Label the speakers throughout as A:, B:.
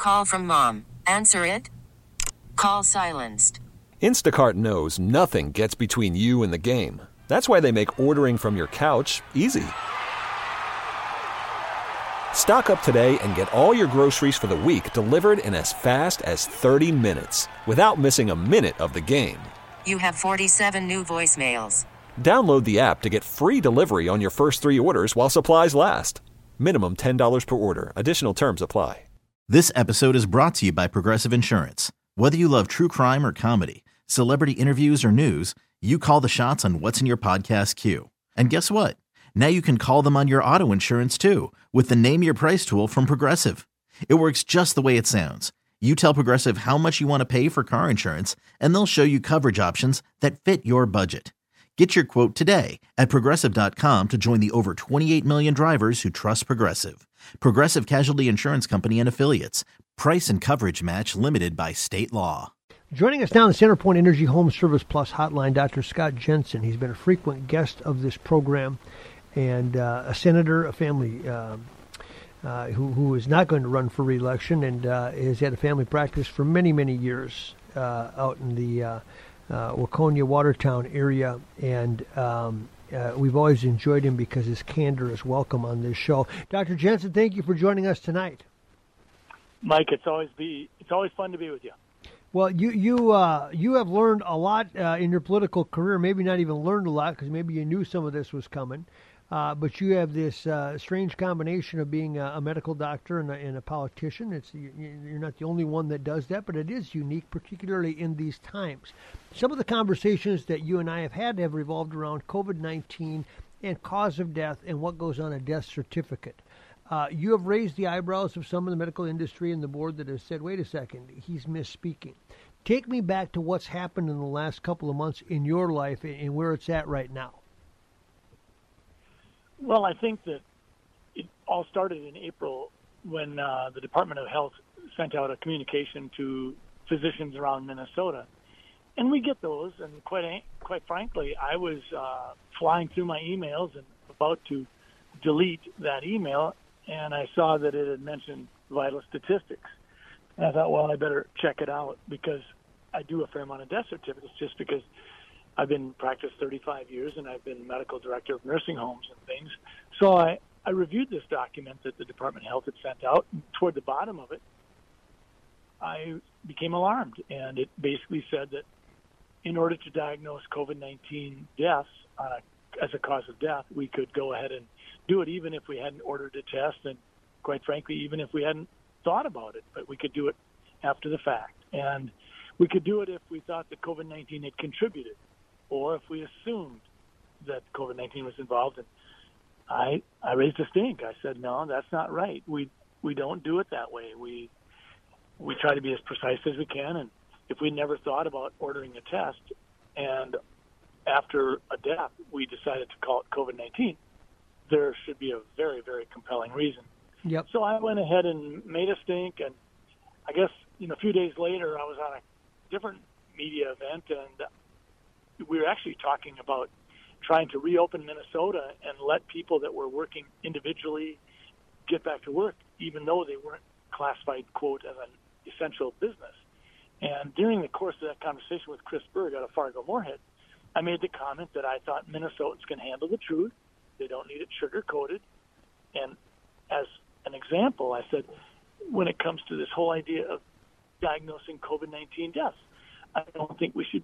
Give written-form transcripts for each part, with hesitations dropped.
A: Call from mom. Answer it. Call silenced.
B: Instacart knows nothing gets between you and the game. That's why they make ordering from your couch easy. Stock up today and get all your groceries for the week delivered in as fast as 30 minutes without missing a minute of the game.
A: You have 47 new voicemails.
B: Download the app to get free delivery on your first 3 orders while supplies last. Minimum $10 per order. Additional terms apply.
C: This episode is brought to you by Progressive Insurance. Whether you love true crime or comedy, celebrity interviews or news, you call the shots on what's in your podcast queue. And guess what? Now you can call them on your auto insurance too with the Name Your Price tool from Progressive. It works just the way it sounds. You tell Progressive how much you want to pay for car insurance, and they'll show you coverage options that fit your budget. Get your quote today at Progressive.com to join the over 28 million drivers who trust Progressive. Progressive Casualty Insurance Company and Affiliates. Price and coverage match limited by state law.
D: Joining us now on the CenterPoint Energy Home Service Plus hotline, Dr. Scott Jensen. He's been a frequent guest of this program and a senator, a family who is not going to run for re-election and has had a family practice for many, many years out in the Waconia, Watertown area. And we've always enjoyed him because his candor is welcome on this show. Dr. Jensen, thank you for joining us tonight.
E: Mike, it's always fun to be with you.
D: Well, you have learned a lot in your political career. Maybe not even learned a lot because maybe you knew some of this was coming. But you have this strange combination of being a medical doctor and a politician. You're not the only one that does that, but it is unique, particularly in these times. Some of the conversations that you and I have revolved around COVID-19 and cause of death and what goes on a death certificate. You have raised the eyebrows of some of the medical industry and the board that has said, wait a second, he's misspeaking. Take me back to what's happened in the last couple of months in your life and where it's at right now.
E: Well, I think that it all started in April when the Department of Health sent out a communication to physicians around Minnesota. And we get those, and quite frankly, I was flying through my emails and about to delete that email, and I saw that it had mentioned vital statistics. And I thought, well, I better check it out because I do a fair amount of death certificates just because I've been in practice 35 years and I've been medical director of nursing homes and things. So I reviewed this document that the Department of Health had sent out, and toward the bottom of it, I became alarmed. And it basically said that in order to diagnose COVID-19 deaths as a cause of death, we could go ahead and do it even if we hadn't ordered a test and, quite frankly, even if we hadn't thought about it. But we could do it after the fact. And we could do it if we thought that COVID-19 had contributed, or if we assumed that COVID-19 was involved. And I raised a stink. I said, no, that's not right. We don't do it that way. We try to be as precise as we can. And if we never thought about ordering a test and after a death we decided to call it COVID-19, there should be a very, very compelling reason.
D: Yep.
E: So I went ahead and made a stink. And I guess, a few days later I was on a different media event, and we were actually talking about trying to reopen Minnesota and let people that were working individually get back to work, even though they weren't classified, quote, as an essential business. And during the course of that conversation with Chris Berg out of Fargo-Moorhead, I made the comment that I thought Minnesotans can handle the truth. They don't need it sugar-coated. And as an example, I said, when it comes to this whole idea of diagnosing COVID-19 deaths, I don't think we should.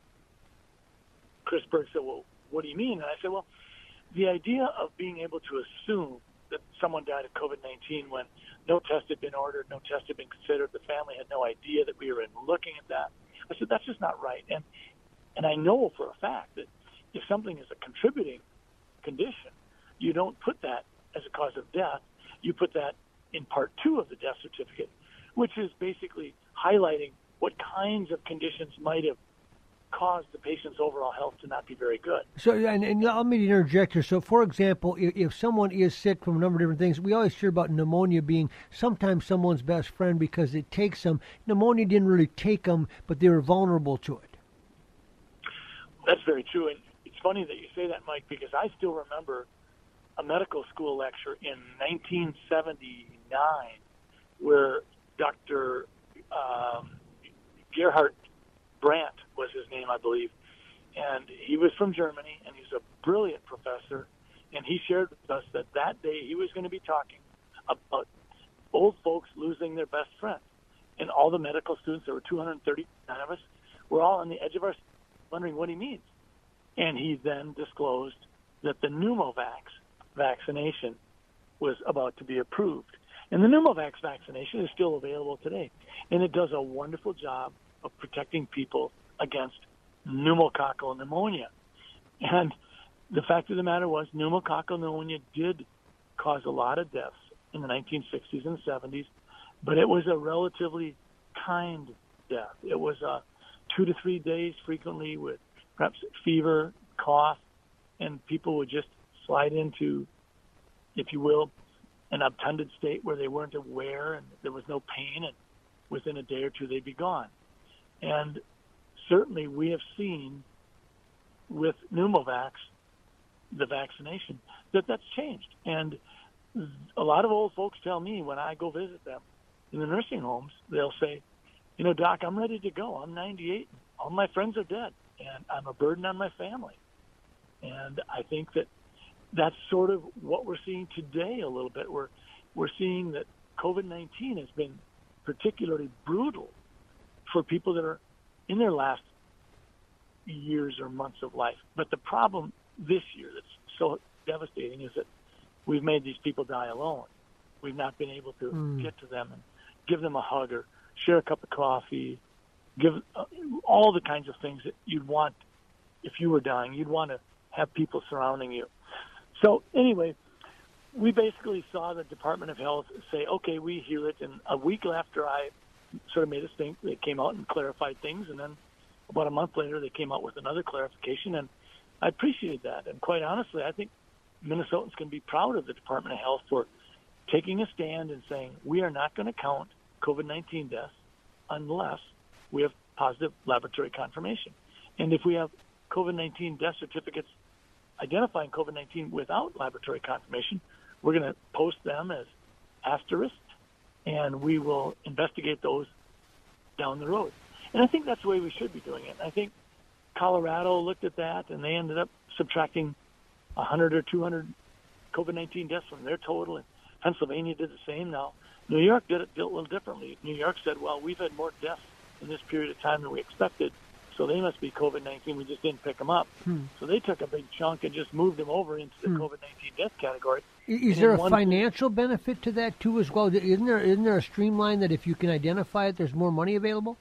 E: Chris Berg said, well, what do you mean? And I said, well, the idea of being able to assume that someone died of COVID-19 when no test had been ordered, no test had been considered, the family had no idea that we were looking at that. I said, that's just not right. And I know for a fact that if something is a contributing condition, you don't put that as a cause of death. You put that in Part 2 of the death certificate, which is basically highlighting what kinds of conditions might have caused the patient's overall health to not be very good.
D: So, and let me interject here. So, for example, if someone is sick from a number of different things, we always hear about pneumonia being sometimes someone's best friend because it takes them. Pneumonia didn't really take them, but they were vulnerable to it.
E: That's very true. And it's funny that you say that, Mike, because I still remember a medical school lecture in 1979 where Dr. Gerhard Brandt was his name, I believe. And he was from Germany, and he's a brilliant professor. And he shared with us that that day he was going to be talking about old folks losing their best friend. And all the medical students, there were 239 of us, were all on the edge of our seat wondering what he means. And he then disclosed that the Pneumovax vaccination was about to be approved. And the Pneumovax vaccination is still available today. And it does a wonderful job of protecting people against pneumococcal pneumonia. And the fact of the matter was pneumococcal pneumonia did cause a lot of deaths in the 1960s and 70s, but it was a relatively kind death. It was 2 to 3 days frequently with perhaps fever, cough, and people would just slide into, if you will, an obtunded state where they weren't aware and there was no pain, and within a day or two they'd be gone. And certainly we have seen with Pneumovax, the vaccination, that's changed. And a lot of old folks tell me when I go visit them in the nursing homes, they'll say, you know, Doc, I'm ready to go. I'm 98. All my friends are dead, and I'm a burden on my family. And I think that that's sort of what we're seeing today a little bit. We're seeing that COVID-19 has been particularly brutal for people that are in their last years or months of life. But the problem this year that's so devastating is that we've made these people die alone. We've not been able to get to them and give them a hug or share a cup of coffee, give all the kinds of things that you'd want if you were dying. You'd want to have people surrounding you. So anyway, we basically saw the Department of Health say, okay, we hear it. And a week after I sort of made a stink, they came out and clarified things. And then about a month later, they came out with another clarification. And I appreciated that. And quite honestly, I think Minnesotans can be proud of the Department of Health for taking a stand and saying, we are not going to count COVID-19 deaths unless we have positive laboratory confirmation. And if we have COVID-19 death certificates identifying COVID-19 without laboratory confirmation, we're going to post them as asterisks, and we will investigate those down the road. And I think that's the way we should be doing it. I think Colorado looked at that, and they ended up subtracting 100 or 200 COVID-19 deaths from their total, and Pennsylvania did the same. Now, New York did it a little differently. New York said, well, we've had more deaths in this period of time than we expected, so they must be COVID-19. We just didn't pick them up. So they took a big chunk and just moved them over into the COVID-19 death category.
D: Is there a financial benefit to that, too, as well? Isn't there a streamline that if you can identify it, there's more money available?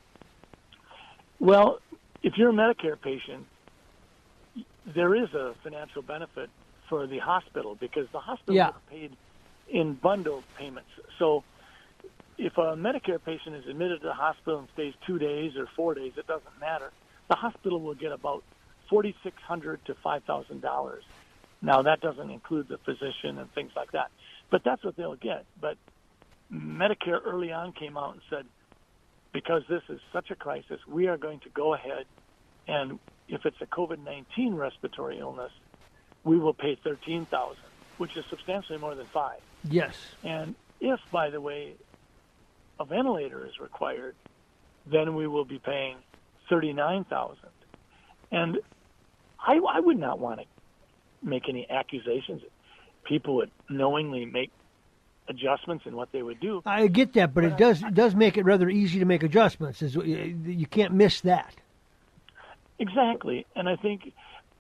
E: Well, if you're a Medicare patient, there is a financial benefit for the hospital because the hospital is paid in bundled payments. So if a Medicare patient is admitted to the hospital and stays 2 days or 4 days, it doesn't matter. The hospital will get about $4,600 to $5,000. Now, that doesn't include the physician and things like that. But that's what they'll get. But Medicare early on came out and said, because this is such a crisis, we are going to go ahead and if it's a COVID-19 respiratory illness, we will pay $13,000, which is substantially more than $5,000.
D: Yes.
E: And if, by the way, a ventilator is required, then we will be paying $39,000. And I would not want to make any accusations that people would knowingly make adjustments in what they would do.
D: I get that, but it does make it rather easy to make adjustments. You can't miss that.
E: Exactly. And I think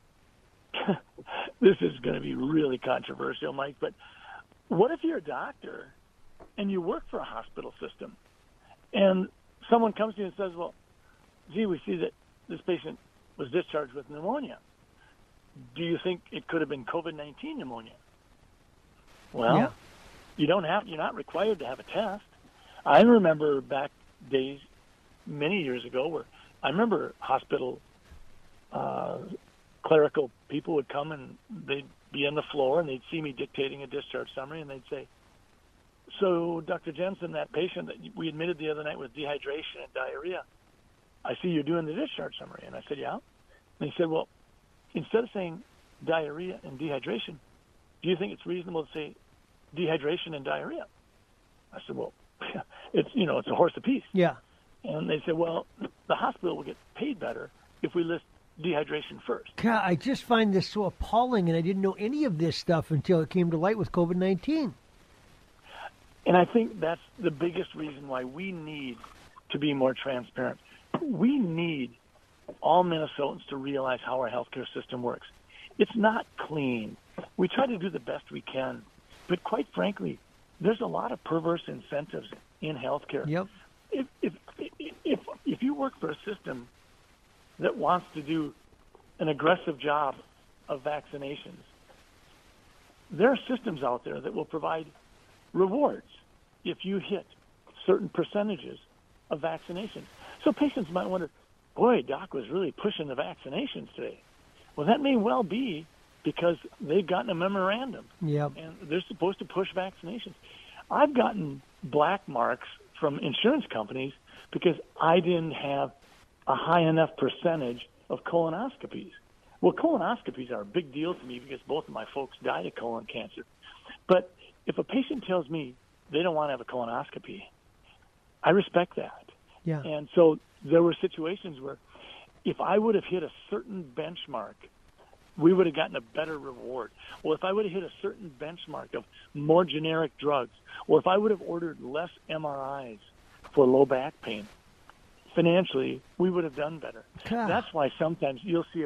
E: this is going to be really controversial, Mike, but what if you're a doctor and you work for a hospital system and someone comes to you and says, well, gee, we see that this patient was discharged with pneumonia. Do you think it could have been COVID-19 pneumonia? Well, you're not required to have a test. I remember back days, many years ago, where I remember hospital clerical people would come and they'd be on the floor and they'd see me dictating a discharge summary and they'd say, so Dr. Jensen, that patient that we admitted the other night with dehydration and diarrhea, I see you're doing the discharge summary. And I said, yeah. And he said, well, instead of saying diarrhea and dehydration, do you think it's reasonable to say dehydration and diarrhea? I said, well, it's a horse apiece.
D: Yeah.
E: And they said, well, the hospital will get paid better if we list dehydration first.
D: God, I just find this so appalling, and I didn't know any of this stuff until it came to light with COVID-19.
E: And I think that's the biggest reason why we need to be more transparent. We need all Minnesotans to realize how our healthcare system works. It's not clean. We try to do the best we can. But quite frankly, there's a lot of perverse incentives in healthcare.
D: Yep.
E: If you work for a system that wants to do an aggressive job of vaccinations, there are systems out there that will provide rewards if you hit certain percentages of vaccinations. So patients might wonder, boy, doc was really pushing the vaccinations today. Well, that may well be because they've gotten a memorandum,
D: Yep.
E: and they're supposed to push vaccinations. I've gotten black marks from insurance companies because I didn't have a high enough percentage of colonoscopies. Well, colonoscopies are a big deal to me because both of my folks died of colon cancer. But if a patient tells me they don't want to have a colonoscopy, I respect that.
D: Yeah.
E: And so there were situations where if I would have hit a certain benchmark, we would have gotten a better reward. Or if I would have hit a certain benchmark of more generic drugs, or if I would have ordered less MRIs for low back pain, financially, we would have done better.
D: God.
E: That's why sometimes you'll see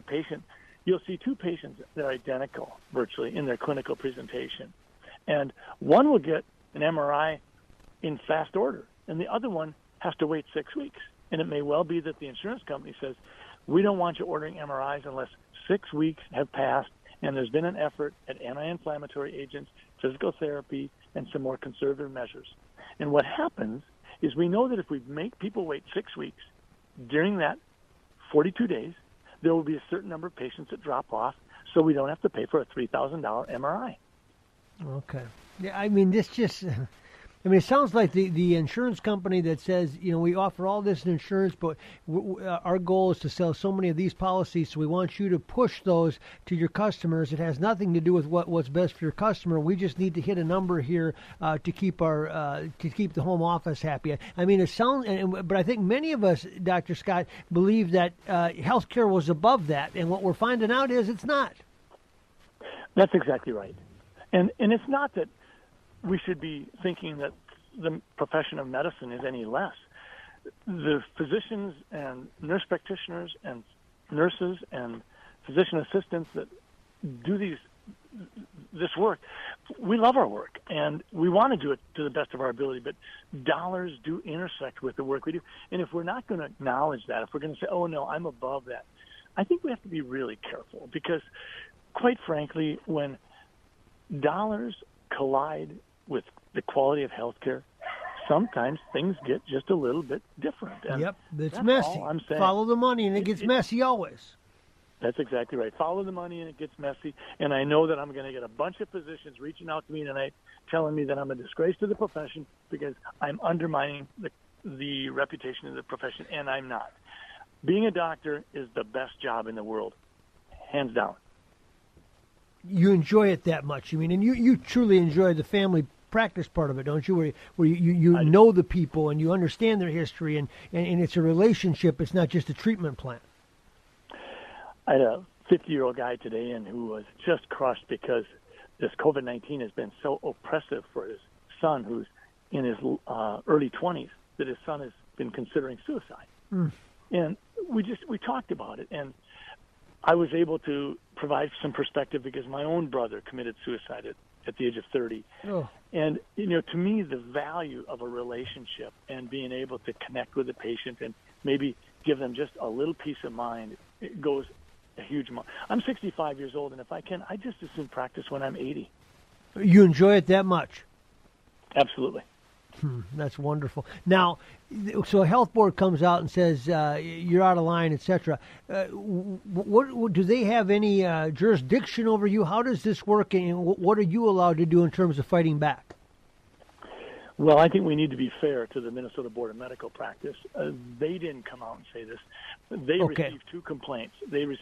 E: two patients that are identical virtually in their clinical presentation. And one will get an MRI in fast order, and the other one has to wait 6 weeks. And it may well be that the insurance company says, we don't want you ordering MRIs unless 6 weeks have passed and there's been an effort at anti-inflammatory agents, physical therapy, and some more conservative measures. And what happens is we know that if we make people wait 6 weeks, during that 42 days, there will be a certain number of patients that drop off, so we don't have to pay for a $3,000 MRI.
D: Okay. Yeah, I mean, this just... I mean, it sounds like the insurance company that says, we offer all this insurance, but our goal is to sell so many of these policies, so we want you to push those to your customers. It has nothing to do with what's best for your customer. We just need to hit a number here to keep the home office happy. I mean, it sounds, but I think many of us, Dr. Scott, believe that healthcare was above that, and what we're finding out is it's not.
E: That's exactly right, and it's not that we should be thinking that the profession of medicine is any less. The physicians and nurse practitioners and nurses and physician assistants that do this work, we love our work and we want to do it to the best of our ability, but dollars do intersect with the work we do. And if we're not going to acknowledge that, if we're going to say, oh no, I'm above that, I think we have to be really careful because quite frankly, when dollars collide with the quality of healthcare, sometimes things get just a little bit different. And
D: yep, it's
E: that's
D: messy.
E: All I'm saying.
D: Follow the money, and it gets messy always.
E: That's exactly right. Follow the money, and it gets messy. And I know that I'm going to get a bunch of physicians reaching out to me tonight telling me that I'm a disgrace to the profession because I'm undermining the reputation of the profession, and I'm not. Being a doctor is the best job in the world, hands down.
D: You enjoy it that much. I mean, and you truly enjoy the family practice part of it, don't you? Where you know the people and you understand their history, and it's a relationship. It's not just a treatment plan.
E: I had a 50-year-old guy today who was just crushed because this COVID-19 has been so oppressive for his son, who's in his early 20s, that his son has been considering suicide. Mm. And we talked about it, and I was able to provide some perspective because my own brother committed suicide at the age of 30. Oh. And, to me, the value of a relationship and being able to connect with the patient and maybe give them just a little peace of mind, it goes a huge amount. I'm 65 years old, and if I can, I just as soon practice when I'm 80.
D: You enjoy it that much?
E: Absolutely.
D: That's wonderful. Now, so a health board comes out and says you're out of line, etc. What do they have any jurisdiction over you? How does this work, and what are you allowed to do in terms of fighting back?
E: Well, I think we need to be fair to the Minnesota Board of Medical Practice. They didn't come out and say this. They received two complaints.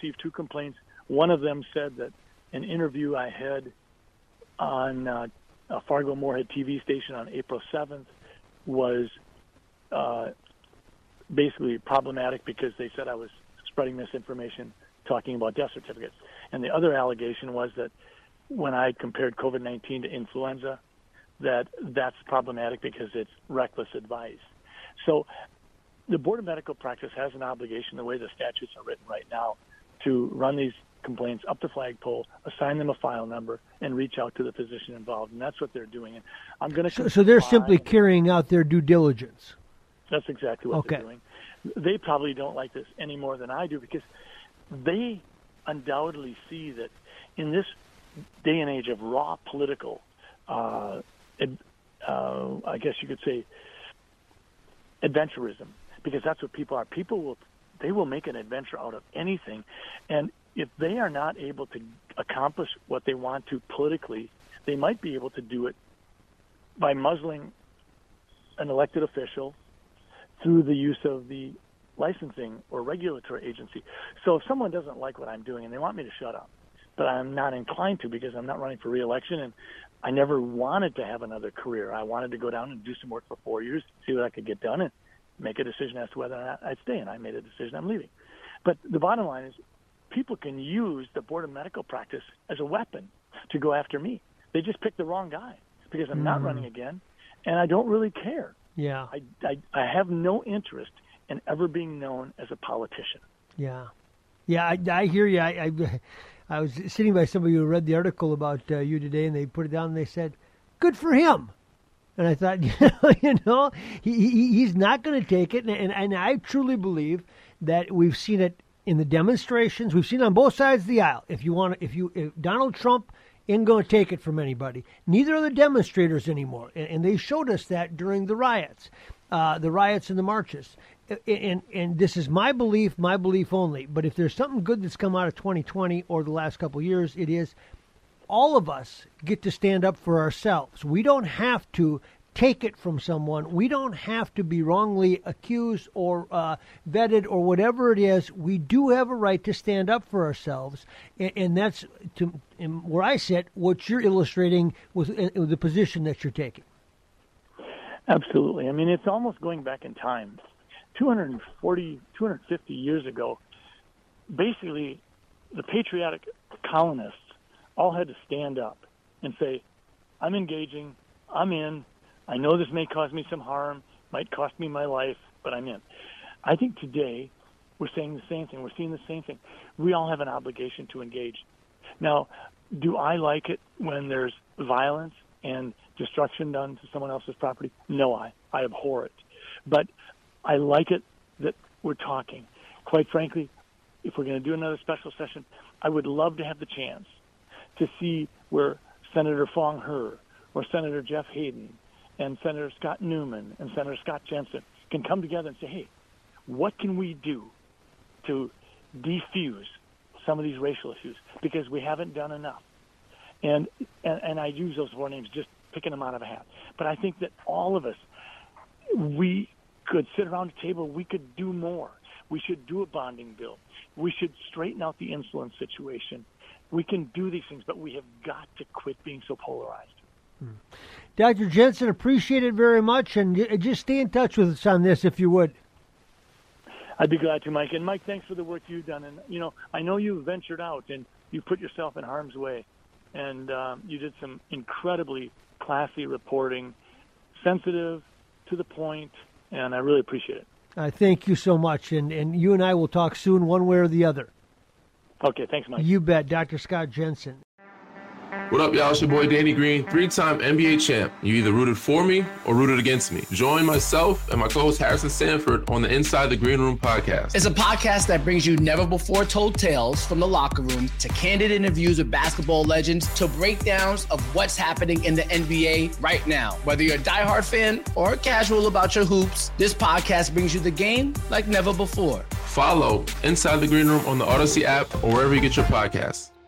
E: One of them said that an interview I had on a Fargo-Moorhead TV station on April 7th was basically problematic because they said I was spreading misinformation, talking about death certificates. And the other allegation was that when I compared COVID-19 to influenza, that's problematic because it's reckless advice. So the Board of Medical Practice has an obligation, the way the statutes are written right now, to run these complaints up the flagpole, assign them a file number, and reach out to the physician involved. And that's what they're doing. And I'm going to
D: so they're simply carrying out their due diligence.
E: That's exactly what they're doing. They probably don't like this any more than I do because they undoubtedly see that in this day and age of raw political, I guess you could say, adventurism, because that's what people are. People will make an adventure out of anything, and if they are not able to accomplish what they want to politically, they might be able to do it by muzzling an elected official through the use of the licensing or regulatory agency. So if someone doesn't like what I'm doing and they want me to shut up, but I'm not inclined to because I'm not running for re-election, and I never wanted to have another career. I wanted to go down and do some work for 4 years, see what I could get done, and make a decision as to whether or not I'd stay. And I made a decision I'm leaving. But the bottom line is people can use the Board of Medical Practice as a weapon to go after me. They just picked the wrong guy because I'm not running again, and I don't really care.
D: Yeah.
E: I have no interest in ever being known as a politician.
D: Yeah. Yeah, I hear you. I was sitting by somebody who read the article about you today, and they put it down and they said, good for him. And I thought, he's not going to take it. And I truly believe that we've seen it in the demonstrations. We've seen it on both sides of the aisle. If Donald Trump isn't going to take it from anybody, neither are the demonstrators anymore. And they showed us that during the riots and the marches. And this is my belief only. But if there's something good that's come out of 2020 or the last couple of years, it is all of us get to stand up for ourselves. We don't have to take it from someone. We don't have to be wrongly accused or vetted or whatever it is. We do have a right to stand up for ourselves. And that's, where I sit, what you're illustrating with the position that you're taking.
E: Absolutely. I mean, it's almost going back in time. 250 years ago, basically, the patriotic colonists all had to stand up and say, I'm engaging, I'm in, I know this may cause me some harm, might cost me my life, but I'm in. I think today we're saying the same thing. We're seeing the same thing. We all have an obligation to engage. Now, do I like it when there's violence and destruction done to someone else's property? No, I abhor it. But I like it that we're talking. Quite frankly, if we're going to do another special session, I would love to have the chance to see where Senator Fong He or Senator Jeff Hayden and Senator Scott Newman and Senator Scott Jensen can come together and say, hey, what can we do to defuse some of these racial issues? Because we haven't done enough. And I use those four names, just picking them out of a hat. But I think that all of us, we could sit around a table, we could do more. We should do a bonding bill. We should straighten out the insulin situation. We can do these things, but we have got to quit being so polarized.
D: Dr. Jensen, appreciate it very much, and just stay in touch with us on this if you would.
E: I'd be glad to, Mike. And, Mike, thanks for the work you've done. And, I know you've ventured out and you put yourself in harm's way. And you did some incredibly classy reporting, sensitive, to the point, and I really appreciate it.
D: Thank you so much, and you and I will talk soon one way or the other.
E: Okay, thanks, Mike.
D: You bet. Dr. Scott Jensen.
F: What up, y'all? It's your boy Danny Green, 3-time NBA champ. You either rooted for me or rooted against me. Join myself and my co-host Harrison Sanford on the Inside the Green Room podcast.
G: It's a podcast that brings you never-before-told tales from the locker room to candid interviews with basketball legends to breakdowns of what's happening in the NBA right now. Whether you're a diehard fan or casual about your hoops, this podcast brings you the game like never before.
F: Follow Inside the Green Room on the Odyssey app or wherever you get your podcasts.